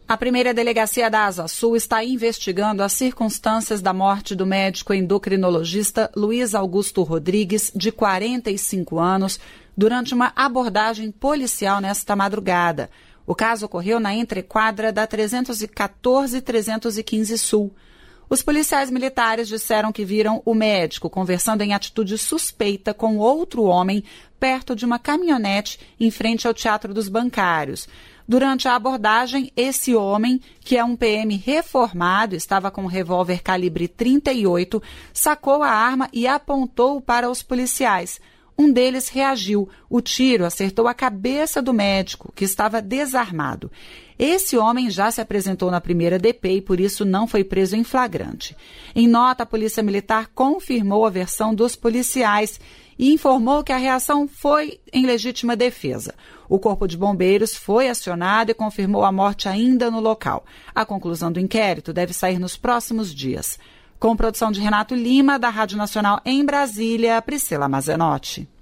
A primeira delegacia da Asa Sul está investigando as circunstâncias da morte do médico endocrinologista Luiz Augusto Rodrigues, de 45 anos, durante uma abordagem policial nesta madrugada. O caso ocorreu na entrequadra da 314 e 315 Sul. Os policiais militares disseram que viram o médico conversando em atitude suspeita com outro homem perto de uma caminhonete em frente ao Teatro dos Bancários. Durante a abordagem, esse homem, que é um PM reformado, estava com um revólver calibre 38, sacou a arma e apontou para os policiais. Um deles reagiu. O tiro acertou a cabeça do médico, que estava desarmado. Esse homem já se apresentou na primeira DP e, por isso, não foi preso em flagrante. Em nota, a Polícia Militar confirmou a versão dos policiais e informou que a reação foi em legítima defesa. O Corpo de Bombeiros foi acionado e confirmou a morte ainda no local. A conclusão do inquérito deve sair nos próximos dias. Com produção de Renato Lima, da Rádio Nacional em Brasília, Priscila Mazenotti.